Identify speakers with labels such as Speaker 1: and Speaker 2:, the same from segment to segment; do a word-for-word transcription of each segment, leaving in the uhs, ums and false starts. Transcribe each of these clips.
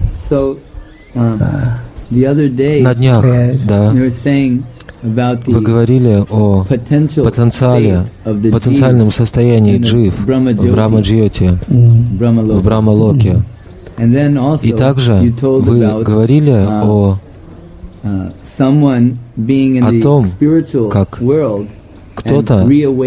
Speaker 1: На днях, да, вы говорили о потенциале, потенциальном состоянии джив в Брахма-джьоти, в Брахма-локе. И также вы говорили о, о том, как кто-то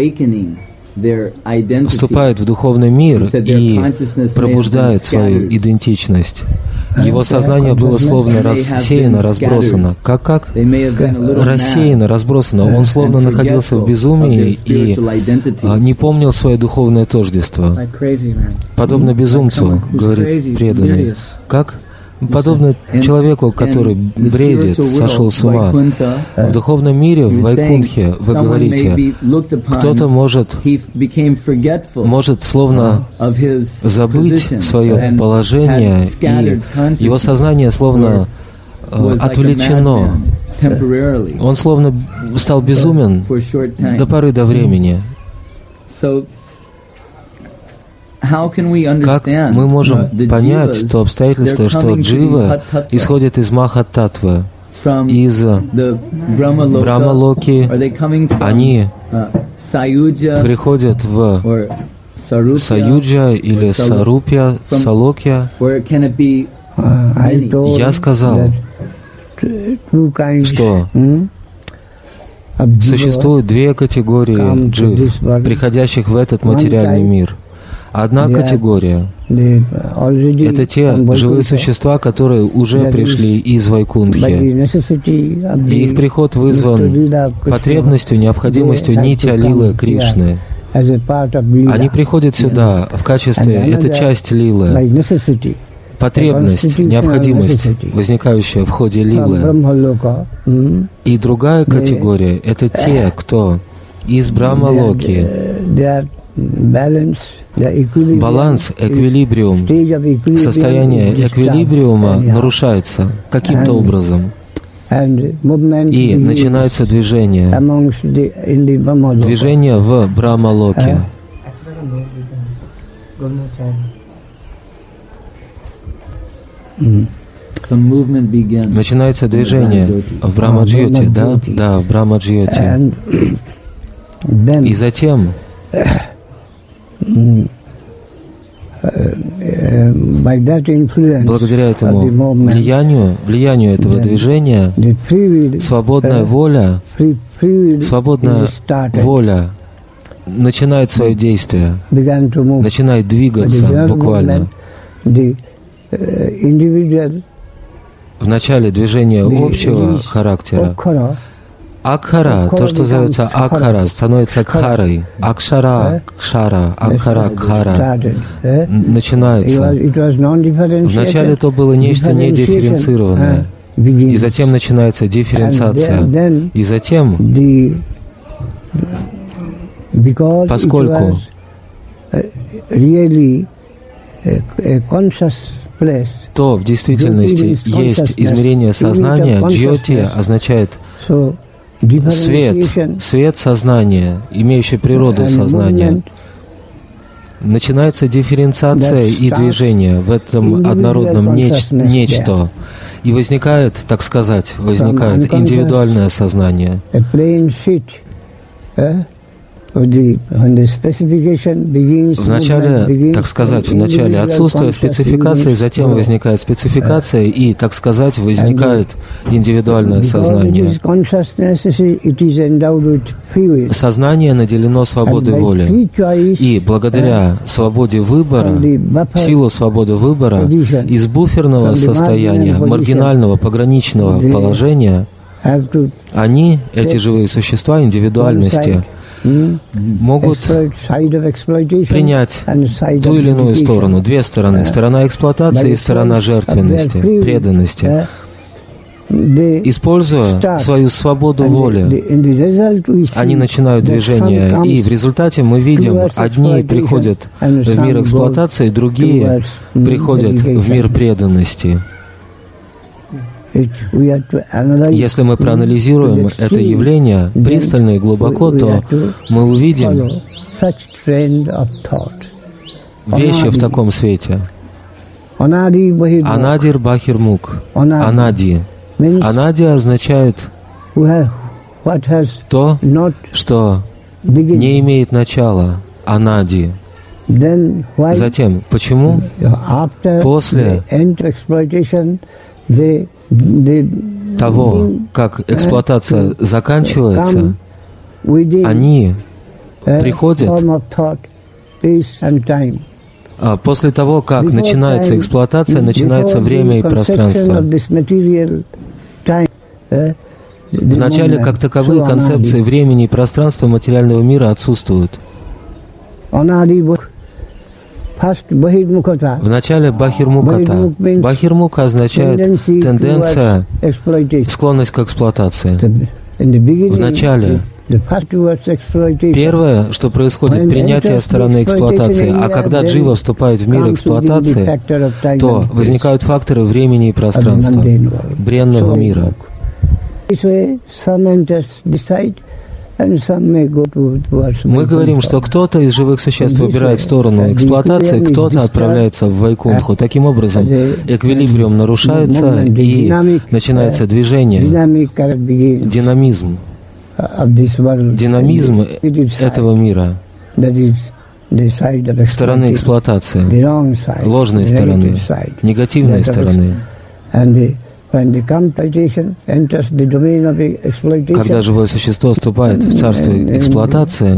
Speaker 1: вступает в духовный мир и пробуждает свою идентичность. Его сознание было словно рассеяно, разбросано. Как, как? Рассеяно, разбросано. Он словно находился в безумии и а, не помнил свое духовное тождество. Подобно безумцу, говорит преданный. Как? Подобно человеку, который бредит, сошел с ума. В духовном мире, в Вайкунтхе, вы говорите, кто-то может, может словно забыть свое положение, и его сознание словно отвлечено. Он словно стал безумен до поры до времени. Как мы можем понять то обстоятельство, что дживы исходят из Махаттатвы, из Брахма-локи, они приходят в Саюджа или Сарупья, Салокья? Я сказал, что существует две категории джив, приходящих в этот материальный мир. Одна категория — это те живые существа, которые уже пришли из Вайкунтхи. И их приход вызван потребностью, необходимостью нитья лилы Кришны. Они приходят сюда в качестве, это часть лилы, потребность, необходимость, возникающая в ходе лилы. И другая категория — это те, кто из Брахма-локи. Баланс, эквилибриум, состояние эквилибриума нарушается каким-то образом. И начинается движение. Движение в Брахма-локе. Начинается движение в Брахма-джьоти, да? Да, в Брахма-джьоти. И затем благодаря этому влиянию, влиянию этого движения, свободная воля, свободная воля начинает свое действие, начинает двигаться буквально. В начале движения общего характера Акхара, то, что называется Акхара, становится Кхарой. Акшара, Кшара, Акхара, Кхара начинается. Вначале это было нечто недифференцированное, и затем начинается дифференциация. И затем, поскольку то в действительности есть измерение сознания, джьоти означает свет, свет сознания, имеющий природу сознания. Начинается дифференциация и движение в этом однородном неч- нечто. И возникает, так сказать, возникает индивидуальное сознание. В начале, так сказать, в начале отсутствие спецификации, затем возникает спецификация и, так сказать, возникает индивидуальное сознание. Сознание наделено свободой воли. И благодаря свободе выбора, в силу свободы выбора, из буферного состояния, маргинального, пограничного положения, они, эти живые существа, индивидуальности, могут принять ту или иную сторону, две стороны, сторона эксплуатации и сторона жертвенности, преданности. Используя свою свободу воли, они начинают движение, и в результате мы видим, одни приходят в мир эксплуатации, другие приходят в мир преданности. Если мы проанализируем это явление пристально и глубоко, то мы увидим вещи в таком свете. Анадир Бахирмук. Анади. Анади означает то, что не имеет начала. Анади. Затем, почему после того, как эксплуатация заканчивается, они приходят после того, как начинается эксплуатация, начинается время и пространство. Вначале, как таковые концепции времени и пространства материального мира отсутствуют. Вначале Бахирмуката. Бахирмука означает тенденция, склонность к эксплуатации. Вначале первое, что происходит, принятие стороны эксплуатации. А когда джива вступает в мир эксплуатации, то возникают факторы времени и пространства, бренного мира. Мы говорим, что кто-то из живых существ выбирает сторону эксплуатации, кто-то отправляется в Вайкунтху. Таким образом, эквилибриум нарушается и начинается движение, динамизм. Динамизм этого мира, стороны эксплуатации, ложной стороны, негативной стороны. Когда живое существо вступает в царство эксплуатации,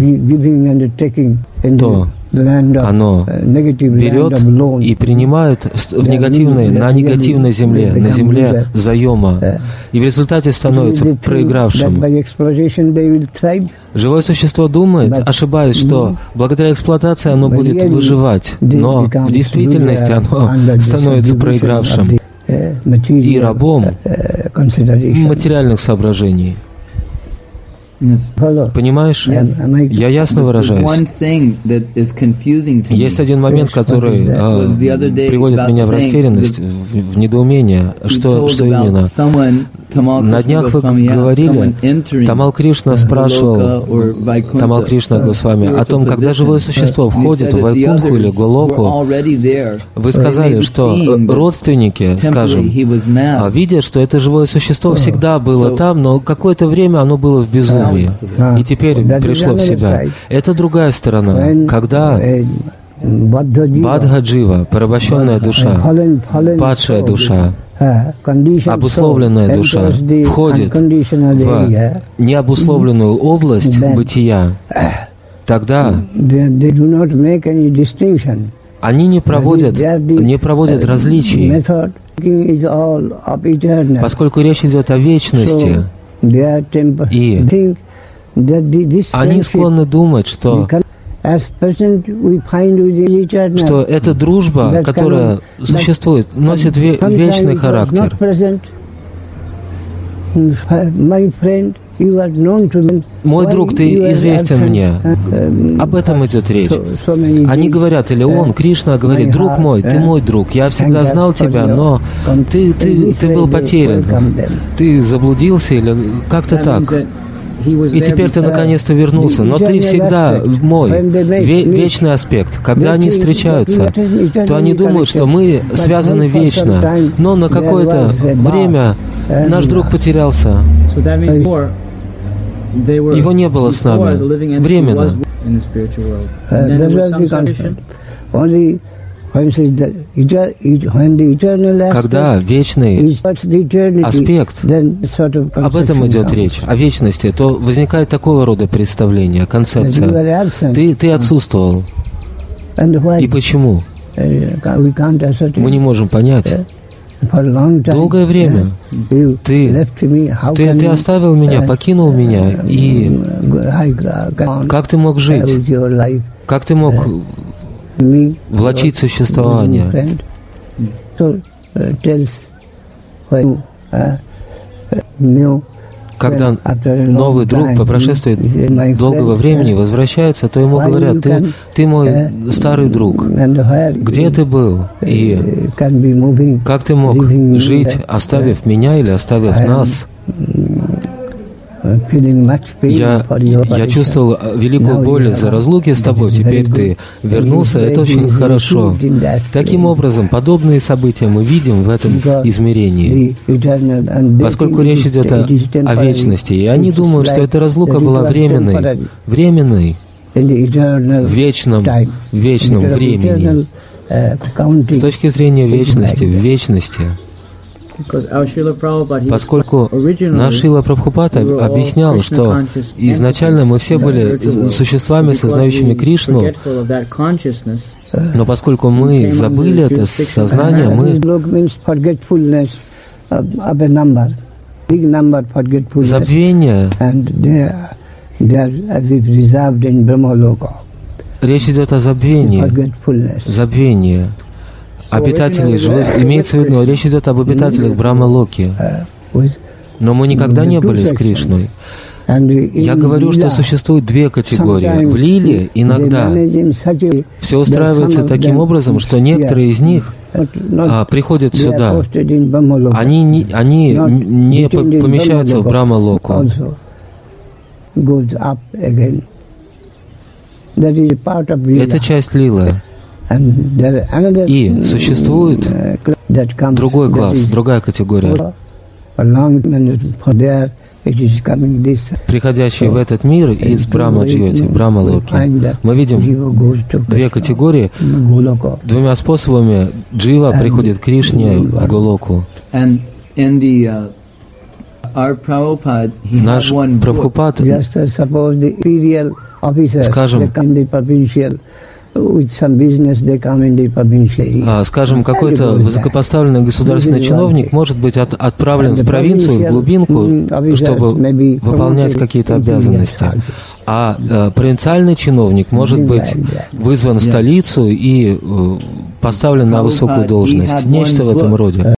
Speaker 1: то оно берет и принимает в негативной, на негативной земле, на земле заема, и в результате становится проигравшим. Живое существо думает, ошибаясь, что благодаря эксплуатации оно будет выживать, но в действительности оно становится проигравшим и рабом материальных соображений. Понимаешь? Я ясно выражаюсь. Есть один момент, который а, приводит меня в растерянность, в, в недоумение. Что, что именно? На днях вы говорили, Тамал Кришна спрашивал, Тамал Кришна Госвами, о том, когда живое существо входит в Вайкунтху или Голоку. Вы сказали, что родственники, скажем, видят, что это живое существо всегда было там, но какое-то время оно было в безумии. И теперь пришло в себя. Это другая сторона, когда Бадха-джива, порабощенная душа, падшая душа, обусловленная душа, входит в необусловленную область бытия, тогда они не проводят, не проводят различий, поскольку речь идет о вечности. И они склонны думать, что, что эта дружба, которая существует, носит ве- вечный характер. Мой друг, ты известен мне. Об этом идет речь. Они говорят, или он, Кришна, говорит, друг мой, ты мой друг, я всегда знал тебя, но ты, ты, ты был потерян, ты заблудился или как-то так. И теперь ты наконец-то вернулся, но ты всегда мой, ве- вечный аспект. Когда они встречаются, то они думают, что мы связаны вечно, но на какое-то время наш друг потерялся. Его не было с нами. Временно. Когда вечный аспект, об этом идет речь, о вечности, то возникает такого рода представление, концепция. Ты, ты отсутствовал. И почему? Мы не можем понять. Долгое время ты, ты, ты оставил меня, покинул меня, и как ты мог жить? Как ты мог влачить существование? Когда новый друг по прошествии долгого времени возвращается, то ему говорят, ты, ты мой старый друг, где ты был? И как ты мог жить, оставив меня или оставив нас? Я, я чувствовал великую боль из-за разлуки с тобой, теперь ты вернулся, это очень хорошо. Таким образом, подобные события мы видим в этом измерении, поскольку речь идет о, о вечности, и они думают, что эта разлука была временной, временной, в вечном, вечном времени. С точки зрения вечности, в вечности, поскольку наш Шрила Прабхупад объяснял, что изначально мы все были существами, сознающими Кришну, но поскольку мы забыли это сознание, мы забвение. Речь идет о забвении, забвении. Обитатели живых, имеется в виду, речь идет об обитателях Брахма-локи. Но мы никогда не были с Кришной. Я говорю, что существует две категории. В лиле иногда все устраивается таким образом, что некоторые из них а, приходят сюда. Они, не, они не помещаются в Брахма-локу. Это часть лилы. И существует другой класс, другая категория, приходящие в этот мир из Брахма-джьоти, Брахма-локи. Мы видим две категории. Двумя способами джива приходит к Кришне в Голоку. Наш Прабхупад, скажем, скажем, какой-то высокопоставленный государственный чиновник может быть от, отправлен в провинцию, в глубинку, чтобы выполнять какие-то обязанности. А э, провинциальный чиновник может быть вызван в столицу и э, поставлен на высокую должность. Нечто в этом роде.